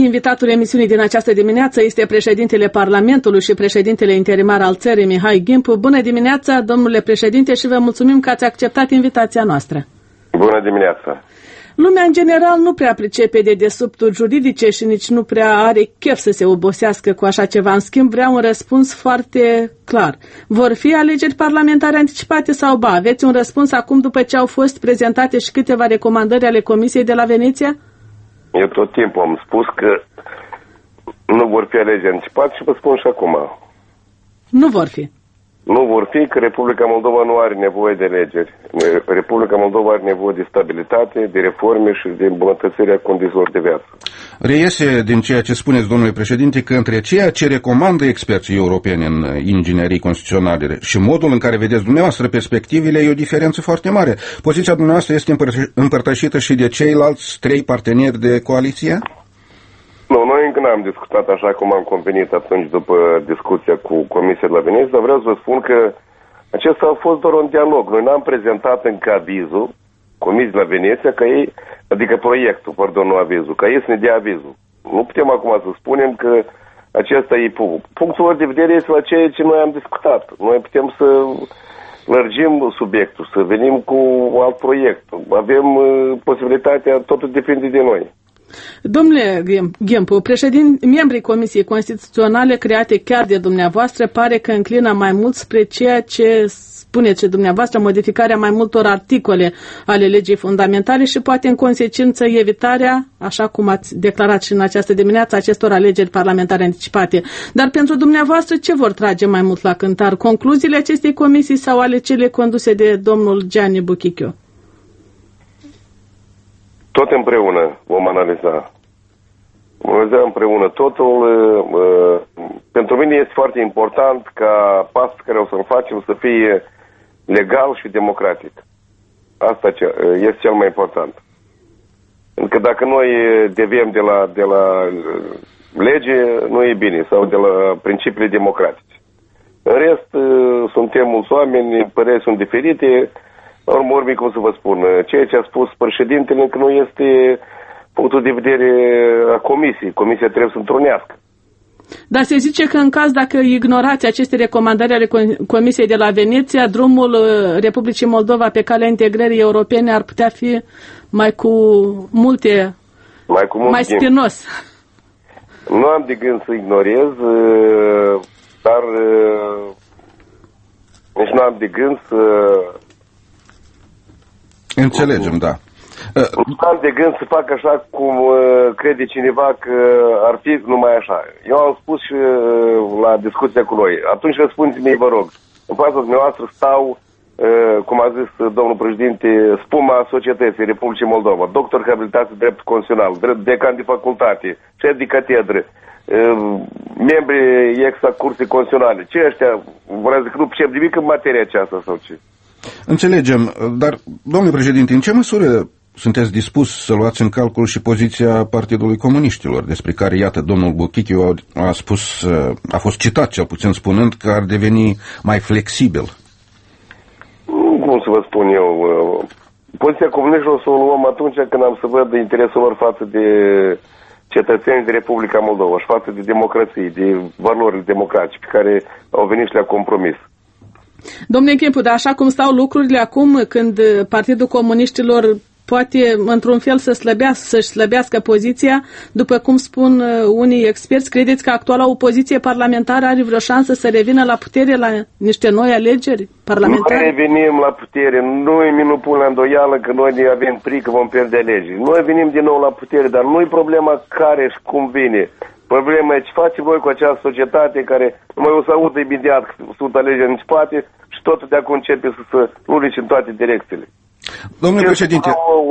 invitatul emisiunii din această dimineață este președintele Parlamentului și președintele interimar al țării, Mihai Gimpu. Bună dimineața, domnule președinte, și vă mulțumim că ați acceptat invitația noastră. Bună dimineața. Lumea, în general, nu prea pricepe dedesubturi juridice și nici nu prea are chef să se obosească cu așa ceva. În schimb, vrea un răspuns foarte clar. Vor fi alegeri parlamentare anticipate sau ba? Aveți un răspuns acum după ce au fost prezentate și câteva recomandări ale Comisiei de la Veneția? Eu tot timpul am spus că nu vor fi alegeri anticipate și vă spun și acum. Nu vor fi. Nu vor fi, că Republica Moldova nu are nevoie de alegeri. Republica Moldova are nevoie de stabilitate, de reforme și de îmbunătățirea condițiilor de viață. Reiese din ceea ce spuneți, domnule președinte, că între ceea ce recomandă experții europeni în inginerii constituționale și modul în care vedeți dumneavoastră perspectivele, e o diferență foarte mare. Poziția dumneavoastră este împărtășită și de ceilalți trei parteneri de coaliție? Nu, noi încă n-am discutat așa cum am convenit atunci după discuția cu Comisia de la Veneția, dar vreau să vă spun că acesta a fost doar un dialog. Noi n-am prezentat încă avizul Comisiei de la Veneția, ca ei, adică proiectul, pardon, nu avizul, ca ei să ne dea avizul. Nu putem acum să spunem că acesta e punctul lor de vedere este la ceea ce noi am discutat. Noi putem să lărgim subiectul, să venim cu alt proiect. Avem posibilitatea, totul depinde de noi. Domnule Gimpu, membrii Comisiei Constituționale create chiar de dumneavoastră pare că înclină mai mult spre ceea ce spuneți dumneavoastră, modificarea mai multor articole ale legii fundamentale și poate în consecință evitarea, așa cum ați declarat și în această dimineață, acestor alegeri parlamentare anticipate. Dar pentru dumneavoastră ce vor trage mai mult la cântar? Concluziile acestei comisii sau ale cele conduse de domnul Gianni Buchichiu? Tot împreună vom analiza. Vom analiza împreună totul. Pentru mine este foarte important ca pasul care o să-l facem să fie legal și democratic. Asta este cel mai important. Pentru că dacă noi deviem de la lege, nu e bine, sau de la principiile democratice. În rest, suntem mulți oameni, păreri sunt diferite. La urmă, cum să vă spun, ceea ce a spus președintele încă nu este punctul de vedere a comisiei. Comisia trebuie să întrunească. Dar se zice că în caz dacă ignorați aceste recomandări ale Comisiei de la Veneția, drumul Republicii Moldova pe calea integrării europene ar putea fi mai spinos. Nu am de gând să ignorez, dar nici nu am de gând să... Înțelegem, da. Nu am de gând să fac așa cum crede cineva că ar fi numai așa. Eu am spus și la discuția cu noi. Atunci răspundeți-mi, vă rog. În fața dumneavoastră stau, cum a zis domnul președinte, spuma societății Republicii Moldova, doctor habilitat în drept constituțional, decan de facultate, șef de catedră, membri ex-a Curții Constituționale. Ce ăștia, vreau să zic, nu percep nimic în materia aceasta sau ce? Înțelegem, dar, domnule președinte, în ce măsură sunteți dispus să luați în calcul și poziția Partidului Comuniștilor, despre care, iată, domnul Buchichiu a spus, a fost citat, cel puțin spunând, că ar deveni mai flexibil? Cum să vă spun eu, poziția comuniștilor o să o luăm atunci când am să văd interesul lor față de cetățenii de Republica Moldova și față de democrație, de valorile democratice pe care au venit și le-a compromis. Domnule Gimpu, dar așa cum stau lucrurile acum, când Partidul Comuniștilor poate, într-un fel, să-și slăbească poziția, după cum spun unii experți, credeți că actuala opoziție parlamentară are vreo șansă să revină la putere la niște noi alegeri parlamentare? Noi revenim la putere. Noi nu pun la îndoială că noi ne avem frică, vom pierde alegeri. Noi venim din nou la putere, dar nu e problema care și cum vine. Problema e ce face voi cu această societate care numai o să audă imediat că sunt alegeri în spate și totul de acum începe să lulice în toate direcțiile. Domnule președinte,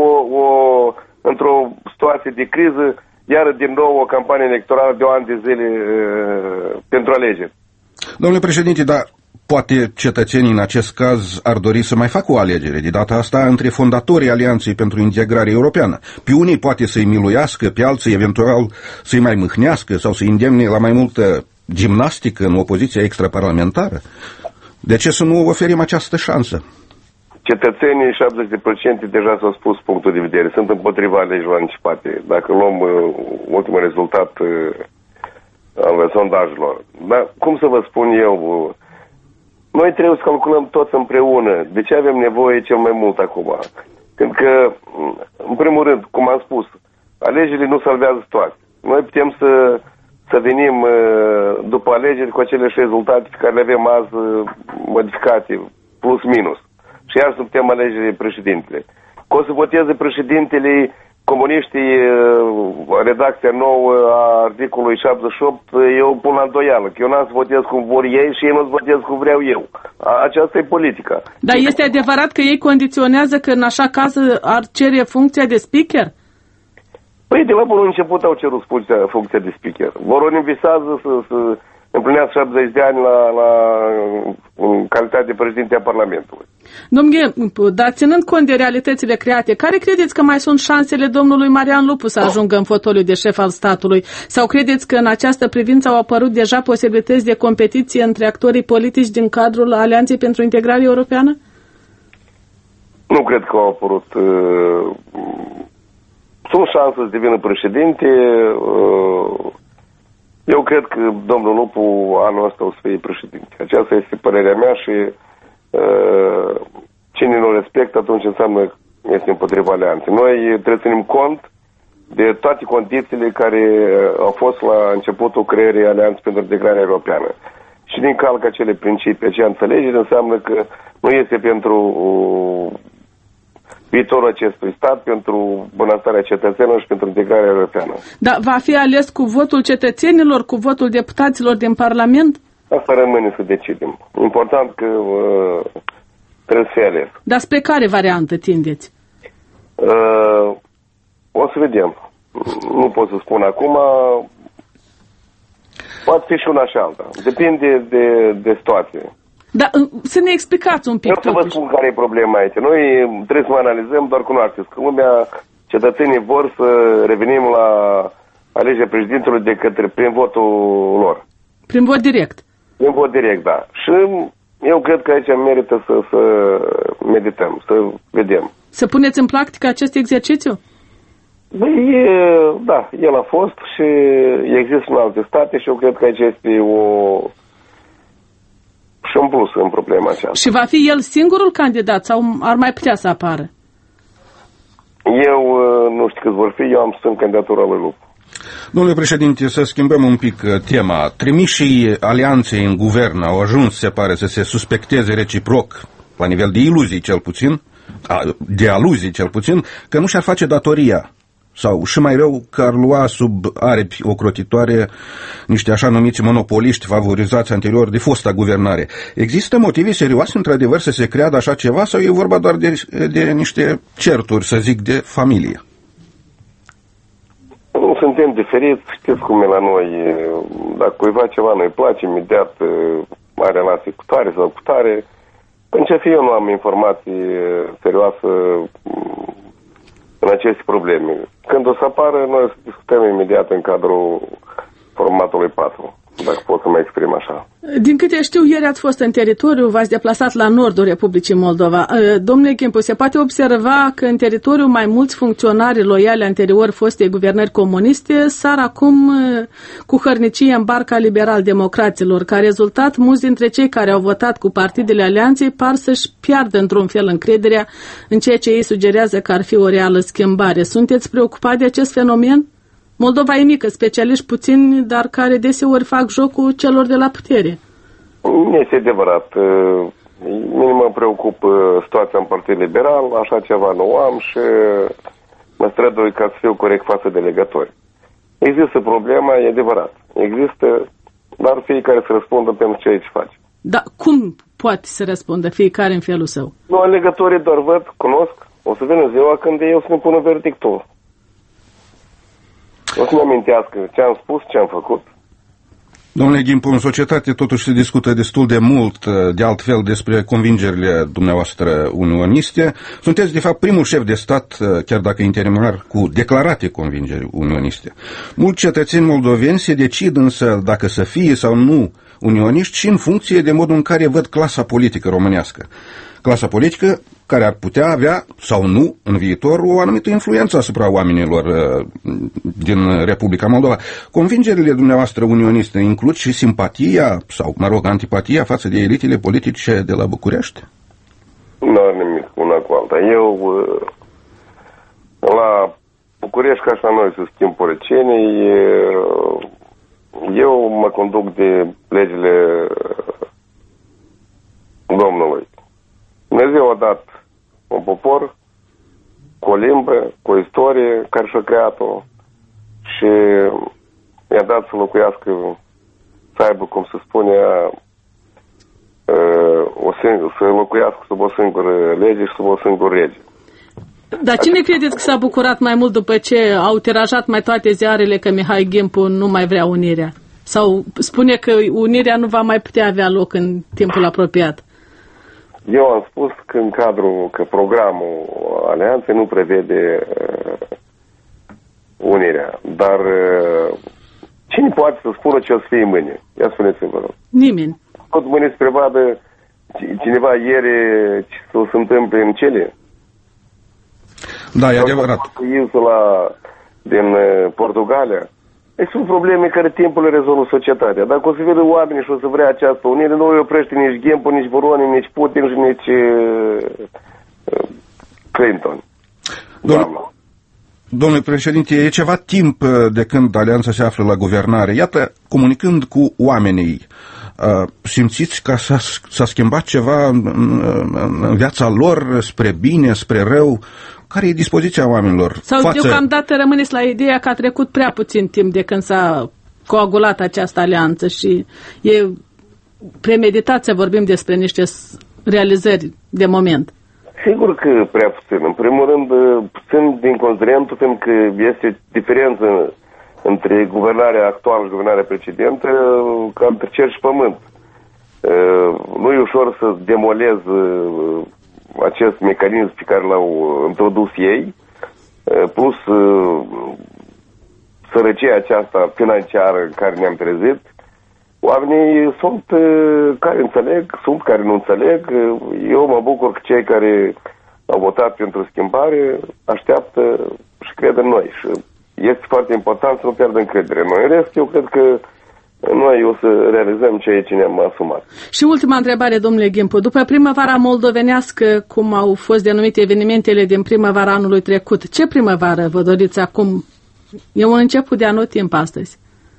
într-o situație de criză, iar din nou o campanie electorală de 1 an de zile pentru alegeri. Domnule președinte, dar poate cetățenii în acest caz ar dori să mai facă o alegere, de data asta între fondatorii Alianței pentru Integrare Europeană. Pe unii poate să-i miluiască, pe alții eventual să-i mai mâhnească sau să-i îndemne la mai multă gimnastică în opoziția extraparlamentară. De ce să nu oferim această șansă? cetățenii, 70% deja s-au spus punctul de vedere. Sunt împotriva alegerilor anticipate. Dacă luăm ultimul rezultat al sondajelor. Dar cum să vă spun eu, noi trebuie să calculăm toți împreună. De ce avem nevoie cel mai mult acum? Pentru că, în primul rând, cum am spus, alegerile nu salvează situația. Noi putem să venim după alegeri cu aceleași rezultate pe care le avem azi modificate, plus minus. Și iar să putem alege președintele. Că o să voteze președintele comuniștii, redacția nouă a articolului 78, eu pun la îndoială, că eu n-am să votez cum vor ei și ei nu să votez cum vreau eu. Aceasta e politica. Dar este adevărat că ei condiționează că în așa caz ar cere funcția de speaker? Păi de la bun început au cerut funcția de speaker. Voronii visează să împlinească 70 de ani în calitate de președinte a Parlamentului. Domnule, dar ținând cont de realitățile create, care credeți că mai sunt șansele domnului Marian Lupu să ajungă în fotoliu de șef al statului? Sau credeți că în această privință au apărut deja posibilități de competiție între actorii politici din cadrul Alianței pentru Integrare Europeană? Nu cred că au apărut. Sunt șanse să devină președinte. Eu cred că domnul Lupu anul ăsta o să fie președinte. Aceasta este părerea mea și cine nu respectă, atunci înseamnă că este împotriva alianței. Noi trebuie să ținem cont de toate condițiile care au fost la începutul creării Alianței pentru Integrare Europeană. Și din calcă acele principii, acea înțelegere, înseamnă că nu este pentru viitorul acestui stat, pentru bunăstarea cetățenilor și pentru integrarea europeană. Dar va fi ales cu votul cetățenilor, cu votul deputaților din Parlament? Asta rămâne să decidem. Important că trebuie să fie ales. Dar spre care variantă tindeți? O să vedem. Nu pot să spun acum. Poate fi și una și alta. Depinde de situație. Dar să ne explicați un pic. Eu să vă spun care e problema aici. Noi trebuie să mă analizăm doar cunoașteți. Că lumea, cetățenii vor să revenim la alegerea președintelui prin votul lor. Prin vot direct. Prin vot direct, da. Și eu cred că aici merită să medităm, să vedem. Să puneți în practică acest exercițiu? Băi, da, el a fost și există în alte state și eu cred că aici este și un plus în problema aceasta. Și va fi el singurul candidat sau ar mai putea să apară? Eu nu știu cât vor fi, eu am sunt candidatura lui Lupu. Domnule președinte, să schimbăm un pic tema. Trimișii alianței în guvern au ajuns, se pare, să se suspecteze reciproc, la nivel de iluzii cel puțin, de aluzii cel puțin, că nu și-ar face datoria. Sau, și mai rău, că ar lua sub aripi ocrotitoare niște așa numiți monopoliști favorizați anterior de fosta guvernare. Există motive serioase, într-adevăr, să se creadă așa ceva sau e vorba doar de niște certuri, să zic, de familie? Nu suntem diferiți, știți cum e la noi. Dacă cuiva ceva nu-i place, imediat are relații cu tare sau cu tare. În ce fi eu nu am informații serioasă în aceste probleme. Când o să apară, noi discutăm imediat în cadrul formatului 4, dacă pot să mă exprim așa. Din câte știu, ieri ați fost în teritoriu, v-ați deplasat la nordul Republicii Moldova. Domnule Gimpu, se poate observa că în teritoriu mai mulți funcționari loiali anterior fostei guvernări comuniste sar acum cu hărnicie în barca liberal-democraților. Ca rezultat, mulți dintre cei care au votat cu partidele alianței par să-și piardă într-un fel încrederea în ceea ce ei sugerează că ar fi o reală schimbare. Sunteți preocupați de acest fenomen? Moldova e mică, specialiști puțini, dar care deseori fac jocul celor de la putere. Este adevărat. Mine mă preocupă situația în Partidul Liberal, așa ceva nu am și mă strădui ca să fiu corect față de legători. Există problema, e adevărat. Există, dar fiecare să răspundă pentru ce aici face. Dar cum poate să răspundă fiecare în felul său? Nu, legătorii doar văd, cunosc, o să vină ziua când eu să ne pună verdictul. O să-mi amintească ce am spus, ce am făcut. Domnule Gimpu, în societate totuși se discută destul de mult, de altfel, despre convingerile dumneavoastră unioniste. Sunteți, de fapt, primul șef de stat, chiar dacă interimar, cu declarate convingeri unioniste. Mulți cetățeni moldoveni se decid însă dacă să fie sau nu unioniști și în funcție de modul în care văd clasa politică românească. Clasa politică care ar putea avea sau nu în viitor o anumită influență asupra oamenilor din Republica Moldova. Convingerile dumneavoastră unioniste includ și simpatia sau, antipatia față de elitele politice de la București? Nu are nimic una cu alta. Eu la București, ca așa noi să schimb părăcenii, eu mă conduc de legile Domnului. Dumnezeu a dat un popor cu o limbă, cu o istorie care și-a creat-o și i-a dat să locuiască, să aibă, cum se spune, să locuiască sub o singură lege și sub o singură rege. Dar cine credeți că s-a bucurat mai mult după ce au tirajat mai toate ziarele că Mihai Gimpu nu mai vrea unirea? Sau spune că unirea nu va mai putea avea loc în timpul apropiat? Eu am spus că în cadrul, că programul Alianței nu prevede unirea. Dar cine poate să spună ce o să fie mâine? Ia spuneți-mi, vă rog. Nimeni. Tot mâine să prevadă cineva ieri ce să se întâmple în cele? Da, e adevărat. Din Portugalia. Sunt probleme care timpul le rezolvă societatea. Dacă o să vedă oamenii și o să vrea această unire, nu îi oprește nici Gimpu, nici Voroni, nici Putin și nici Clinton. Domnule președinte, e ceva timp de când Alianța se află la guvernare. Iată, comunicând cu oamenii, simțiți că s-a schimbat ceva în viața lor spre bine, spre rău? Care e dispoziția oamenilor? Sau deocamdată rămâneți la ideea că a trecut prea puțin timp de când s-a coagulat această alianță și e premeditat să vorbim despre niște realizări de moment? Sigur că prea puțin. În primul rând, puțin din considerentul, fiindcă este diferență între guvernarea actuală și guvernarea precedentă, ca între cer și pământ. Nu e ușor să demolez acest mecanism pe care l-au introdus ei, plus sărăcia aceasta financiară în care ne-am trezit. Oamenii sunt care înțeleg, sunt care nu înțeleg. Eu mă bucur că cei care au votat pentru schimbare așteaptă și cred în noi. Și este foarte important să nu pierdă încredere în noi. În rest, eu cred că noi o să realizăm ceea ce ne-am asumat. Și ultima întrebare, domnule Gimpu. După primăvara moldovenească, cum au fost denumite evenimentele din primăvara anului trecut, ce primăvară vă doriți acum? E un început de anotimp astăzi.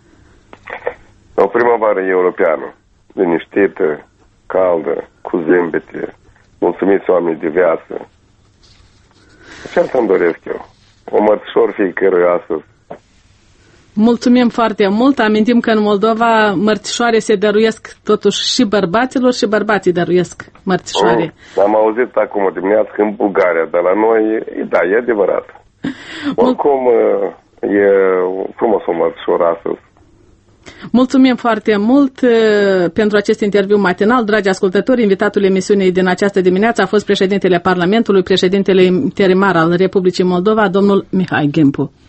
O primăvară europeană, liniștită, caldă, cu zâmbete, mulțumiți oameni de viață. Ce asta îmi doresc eu? O mărțișor fiecărui astăzi. Mulțumim foarte mult. Amintim că în Moldova mărțișoare se dăruiesc totuși și bărbaților și bărbații dăruiesc mărțișoare. Am auzit acum dimineață că în Bulgaria, dar la noi, da, e adevărat. Oricum, e frumos o mărțișor astăzi. Mulțumim foarte mult pentru acest interviu matinal. Dragi ascultători, invitatul emisiunii din această dimineață a fost președintele Parlamentului, președintele interimar al Republicii Moldova, domnul Mihai Gimpu.